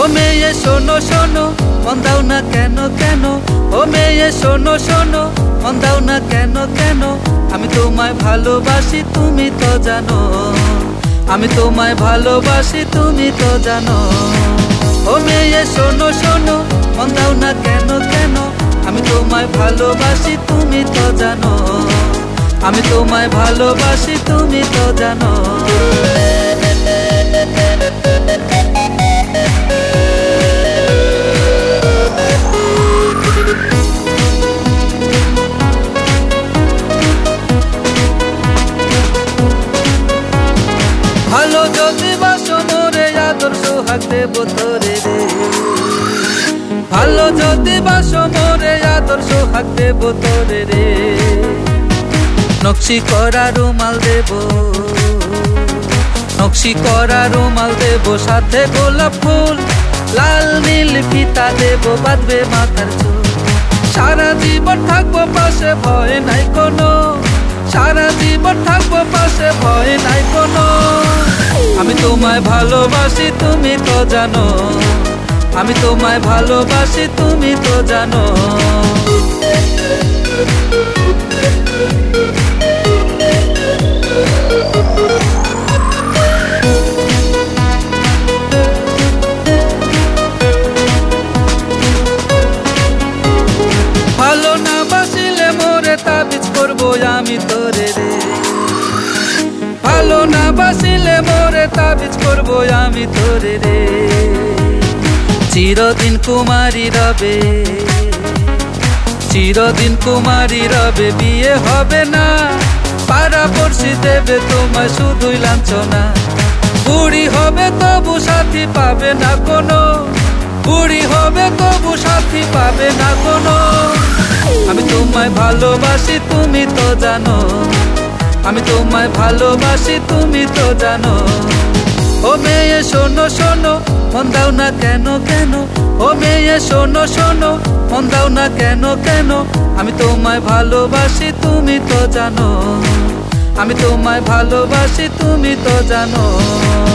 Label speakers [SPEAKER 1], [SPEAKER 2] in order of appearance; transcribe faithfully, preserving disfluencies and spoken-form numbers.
[SPEAKER 1] মেয়ে শোনো শোনো, মন দাও না কেন কেন, ও মেয়ে শোনো শোনো, মন দাও না কেন কেন, আমি তোমায় ভালোবাসি তুমি তো জানো, আমি তোমায় ভালোবাসি তুমি তো জানো। ও মেয়ে শোনো শোনো, মন দাও না কেন কেন, আমি তোমায় ভালোবাসি তুমি তো জানো, আমি তোমায় ভালোবাসি তুমি তো জানো। ভালো যদি বাসো মোরে আদর সোহাগ দেব তোরে রে, ভালো যদি বাসো মোরে আদর সোহাগ দেব তোরে রে। নকশি করা রুমাল দেব, নকশি করা রুমাল দেব, সাথে গোলাপ ফুল লাল নীল ফিতা দেব, বাঁধবে মাথার চুল। সারা জীবন থাকবো পাশে, ভয় নাই কোনো, সারা জীবন থাকবো পাশে, ভয় নাই কোনো। আমি তোমায় ভালোবাসি তুমি তো জানো, আমি তোমায় ভালোবাসি তুমি তো জানো। ভালো না বাসিলে মোরে তাবিজ করবো আমি তোরে রে, ভালো না বাসিলে মোরে তাবিজ করবো আমি তোরে রে। চিরদিন কুমারী রবে, চিরদিন কুমারী রবে, বিয়ে হবে না, পাড়া পড়শি দেবে তোমায় শুধুই লাঞ্ছনা। বুড়ি হবে তবু সাথী পাবে না কোনো, বুড়ি হবে তবু সাথী পাবে না কোনো। আমি তোমায় ভালোবাসি তুমি তো জানো, আমি তোমায় ভালোবাসি তুমি তো জানো। ও মেয়ে শোনো শোনো, মন দাও না কেন কেন, ও মেয়ে শোনো শোনো, মন দাও না কেন কেন, আমি তোমায় ভালোবাসি তুমি তো জানো, আমি তোমায় ভালোবাসি তুমি তো জানো।